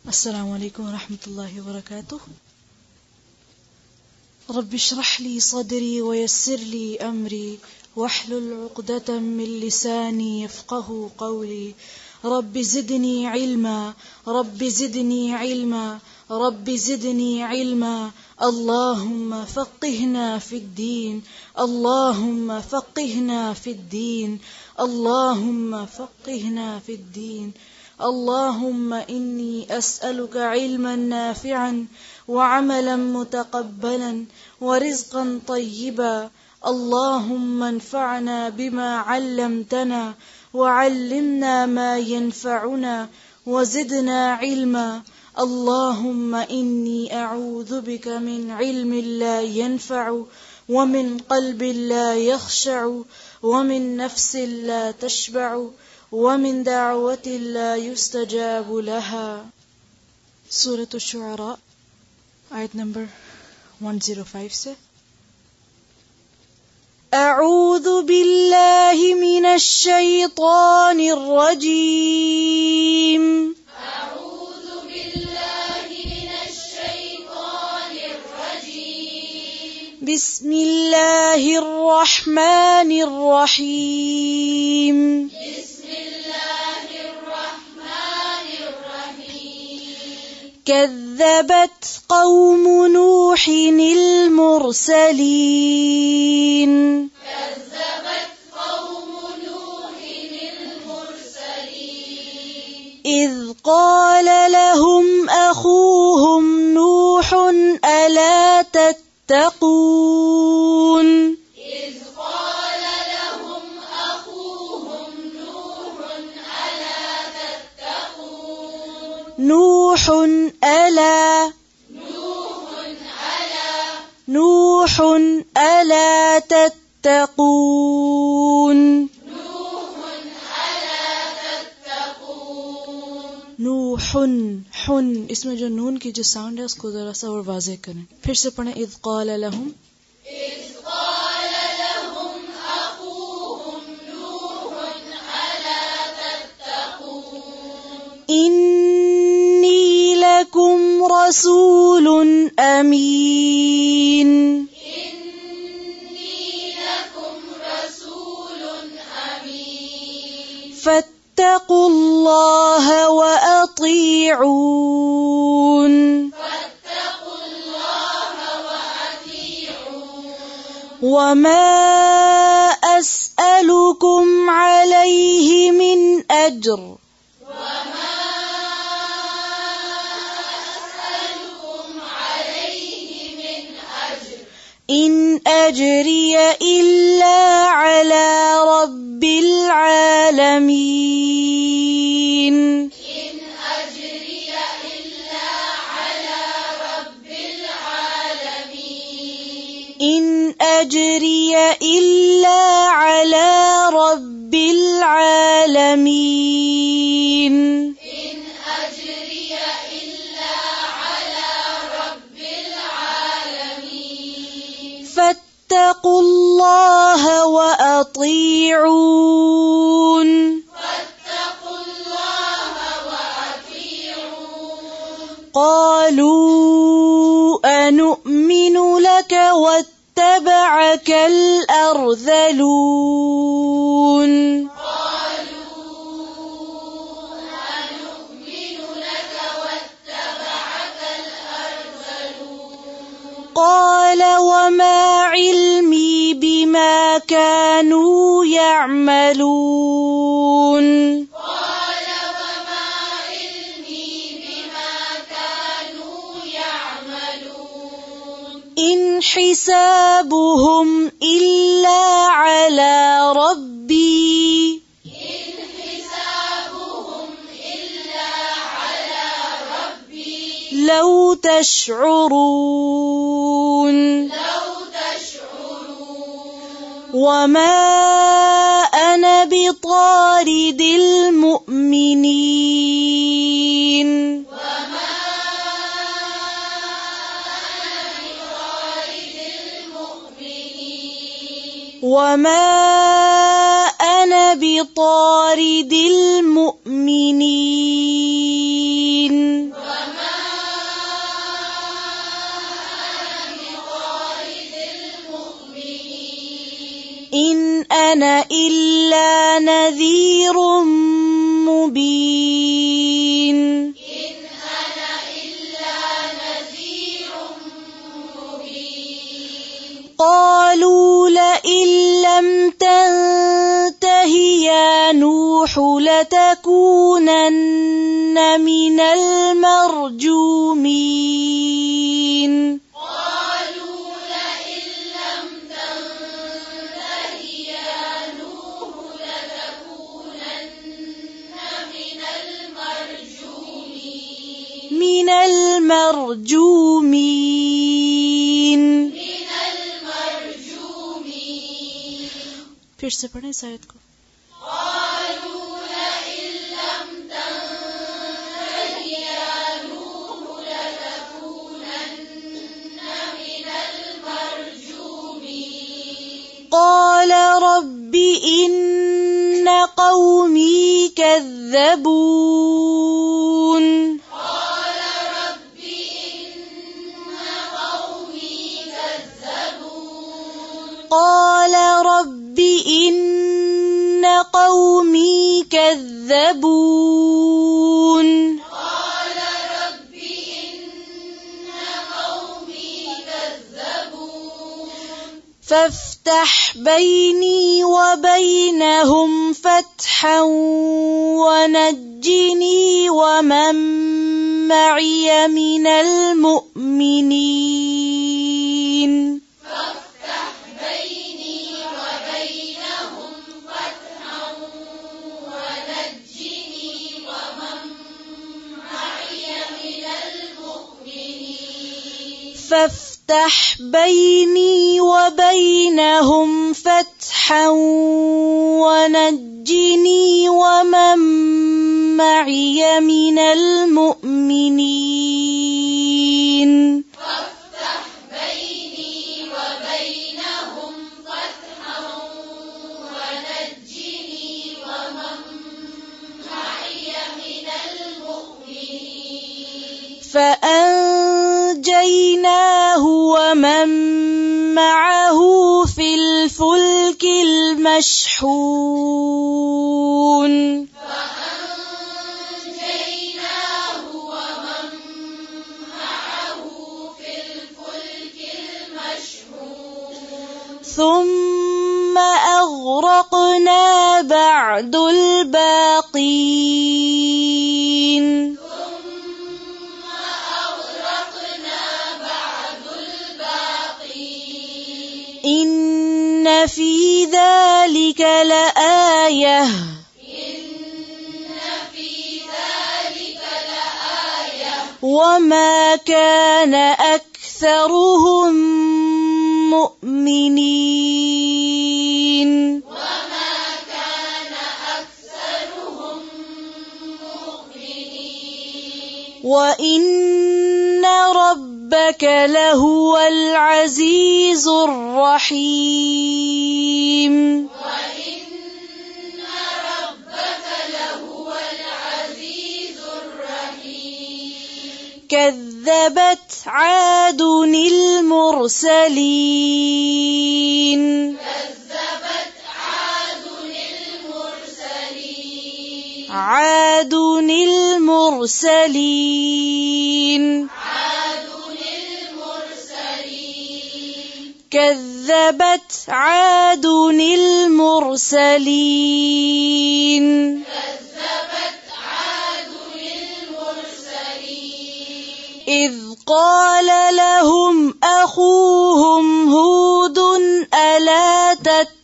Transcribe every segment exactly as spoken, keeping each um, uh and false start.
अस्सलामु अलैकुम वरहमतुल्लाहि वबरकातुह। रब्बि इश्रह ली सदरी वयस्सिर ली अमरी वहलुल उक़दतम मिन लिसानी यफ़क़हू क़ौली। रब्बि ज़िदनी इल्मा रब्बि ज़िदनी इल्मा रब्बि ज़िदनी इल्मा। अल्लाहुम्मा फ़क़्क़िहना फ़िद्दीन अल्लाहुम्मा फ़क़्क़िहना फ़िद्दीन अल्लाहुम्मा फ़क़्क़िहना फ़िद्दीन। अल्लाहुम्मा इन्नी अस्अलुका इल्मन नाफ़िअन वअमलन मुतक़ब्बलन वरिज़्क़न तय्यिबा। अल्लाहुम्मा अन्फ़अना बिमा अल्लमतना वअल्लिमना मा यनफ़अुना वज़िदना इल्मा। अल्लाहुम्मा इन्नी अऊज़ु बिका मिन इल्मिन ला यनफ़अु वमिन क़ल्बिन ला यख़शअु वमिन नफ़्सिन ला तशबअु वमिन दअवतिन ला युस्तजाबु लहा। सूरत अश-शुअरा आयत नंबर एक सौ पाँच से। अऊज़ु बिल्लाहि मिनश शैतानिर रजीम। अऊज़ु बिल्लाहि मिनश शैतानिर रजीम। बिस्मिल्लाहिर रहमानिर रहीम। बिस्मिल्लाहिर रहमानिर रहीम। कज़्ज़बत क़ौम नूहिनिल मुरसलीन। कज़्ज़बत क़ौम नूहिनिल मुरसलीन। इज़ क़ाल लहुम अख़ूहुम नूहुन अला तत्तक़ून। इज़ क़ाल लहुम अख़ूहुम नूहुन अला तत्तक़ून। नूहुन अला नूहुन अला नूहुन अला तत्तक़ून। नूहुन अला तत्तक़ून। नूहुन हुन, इसमें जो नून की जो साउंड है उसको जरा सा और वाज़ेह करें। फिर से पढ़ें। इज़ क़ाल लहुम इज़ क़ाल लहुम अख़ूहुम नूहुन अला तत्तक़ून। इन्नी लकुम रसूलुन अमीन। इन्नी लकुम रसूलुन अमीन। फत्तक़ुल्लाह व अतीऊन। फत्तक़ुल्लाह व अतीऊन। वमा अस्अलुकुम अलैहि मिन अज्र वमा अस्अलुकुम अलैहि मिन अज्र। इन अज्रिय इल्ला अला रब्बिल आलमीन। इन अज्रिय इल्ला अला रब्बिल आलमीन। इन अज्रिय इल्ला अला रब्बिल आलमीन। इन अज्रिय इल्ला अला रब्बिल आलमीन। फत्तक़ुल्लाह व अतीऊन। फत्तक़ुल्लाह व अतीऊन। क़ालू अनु'मिनु लक वत्तबअकल अर्ज़लून। قال وما علمي بما كانوا يعملون قال وما علمي بما كانوا يعملون إن حسابهم إلا على ربي إن حسابهم إلا على ربي لو تشعرون لو تشعرون وما أنا بطارد المؤمنين وما أنا بطارد المؤمنين وما أنا بطارد المؤمنين وما أنا إلا نذير مبين إن أنا إلا نذير مبين قالوا لئن لم تنته يا نوح لتكونن من المرجومين قالوا لئن لم تنته يا نوح لتكونن من المرجومين من المرجومين من المرجومين फिर से पढ़ें इस आयत को قالوا لئن لم تنته يا نوح لتكونن من المرجومين قال رب إن قومي كذبون قال رب إن قومي كذبون قال رب إن قومي كذبون قال رب إن قومي كذبون فافتح بيني وبينهم فتحا ونجني ومن معي من المؤمنين فافتح بيني وبينهم فتحا ونجني ومن معي من المؤمنين فافتح بيني وبينهم فتحا ونجني ومن معي من المؤمنين فافتح بيني وبينهم فتحا ونجني ومن معي من المؤمنين فأنجيناه ومن معه في الفلك المشحون فأنجيناه ومن معه في الفلك المشحون ثم أغرقنا بعد الباقين ثم أغرقنا بعد الباقين إن في ذلك لآية إن في ذلك لآية وما كان أكثرهم مؤمنين وما كان أكثرهم مؤمنين وإن ربك لهو العزيز الرحيم وإن ربك لهو العزيز الرحيم كذبت عاد المرسلين كذبت عاد المرسلين عاد المرسلين عاد المرسلين كذبت عاد المرسلين كذبت عاد المرسلين إذ قال لهم أخوهم هود ألا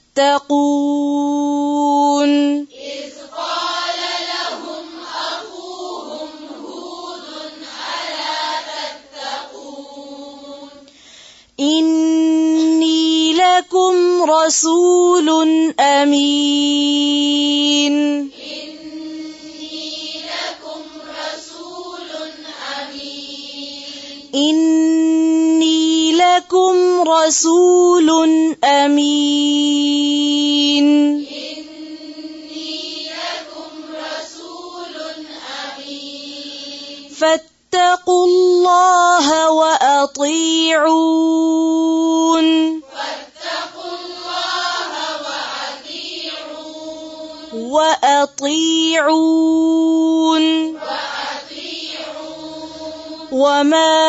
تتقون إذ قال لهم أخوهم هود ألا تتقون إني لكم رسول أمين إني لكم رسول أمين إني لكم رسول أمين إني لكم رسول أمين فاتقوا الله وأطيعون فاتقوا الله وأطيعون وأطيعون وما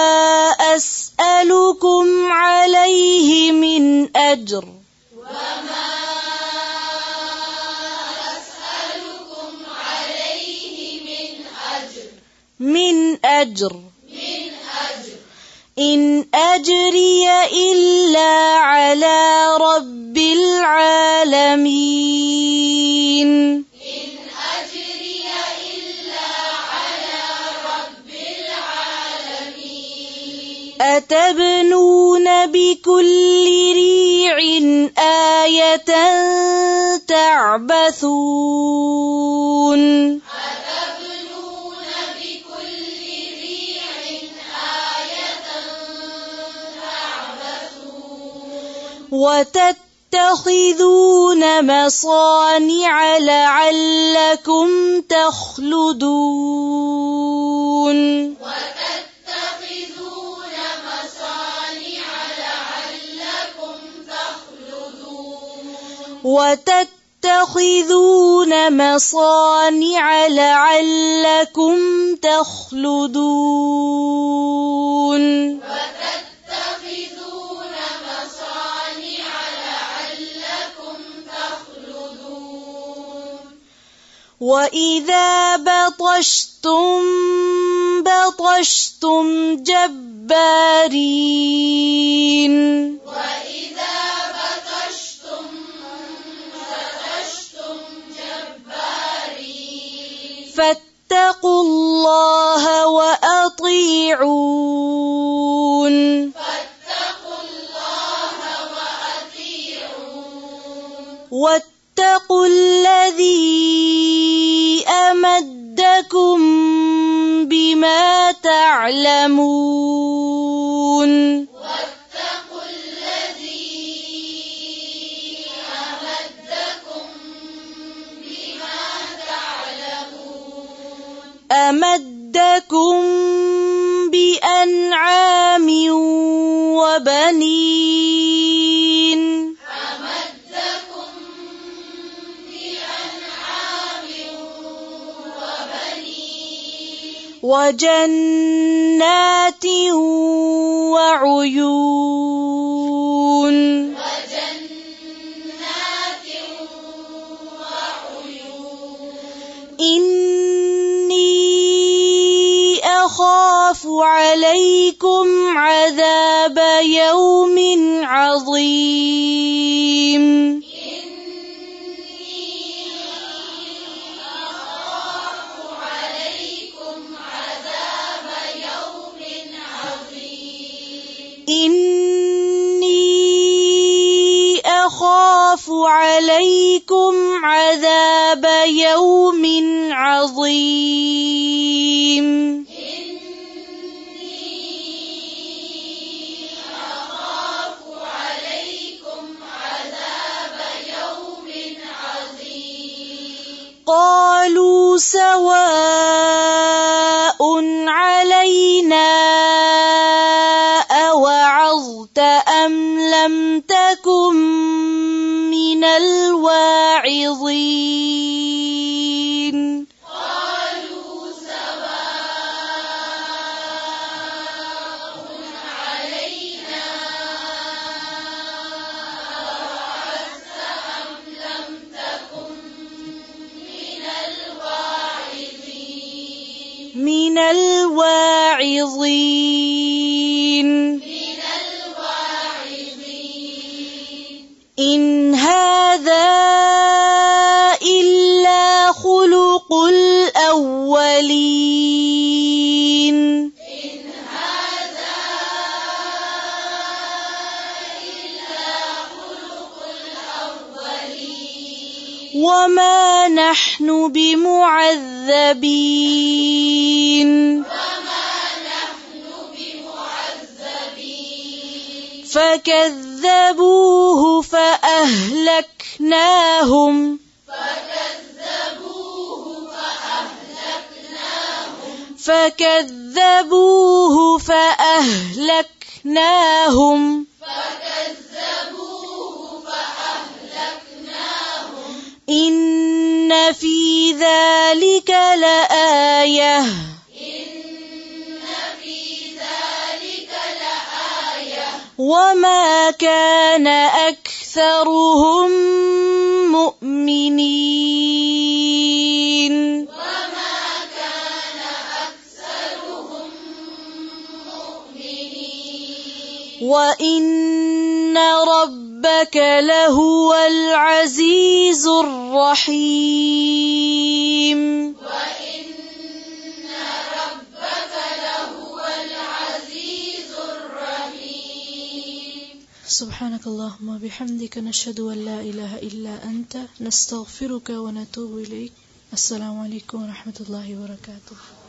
أسألكم عليه من أجر وما أسألكم عليه من أجر من أجر من أجر إن أجري إلا على رب العالمين إن أجري إلا على رب العالمين أتبنون بكل ريع آية تعبثون أتبنون بكل ريع آية تعبثون وتتخذون مصانع لعلكم تخلدون وتتخذون مصانع لعلكم تخلدون وتتخذون مصانع لعلكم تخلدون وتتخذون مصانع لعلكم تخلدون وإذا بطشتم بطشتم جبارين وإذا بطشتم بطشتم جبارين فاتقوا الله وأطيعون فاتقوا الله وأطيعون واتقوا الذي أمدكم بما تعلمون واتقوا الذي أمدكم بما تعلمون أمدكم بأنعام وبنين أمدكم بأنعام وبنين وجنات وعيون وجنات وعيون إني أخاف عليكم عذاب يوم عظيم أخاف عليكم عذاب يوم عظيم إني أخاف عليكم عذاب يوم عظيم أخاف عليكم عذاب يوم عظيم قالوا سواء علينا أوعظت أم لم تكن من الواعظين قالوا سواء علينا أوعظت أم لم تكن من الواعظين من الواعظين من الواعظين إن هذا إلا خلق الأولين إن هذا إلا خلق الأولين وما نحن بمعذبين وما نحن بمعذبين فكذبوه فأهلكناهم فكذبوه فأهلكناهم فكذبوه فأهلكناهم فكذبوه فأهلكناهم إن إن في ذلك لآية وما كان أكثرهم مؤمنين وما كان أكثرهم مؤمنين وإن ربك لهو العزيز الرحيم وإن ربك لهو العزيز الرحيم سبحانك اللهم وبحمدك نشهد أن لا إله إلا أنت نستغفرك ونتوب إليك. السلام عليكم ورحمة الله وبركاته.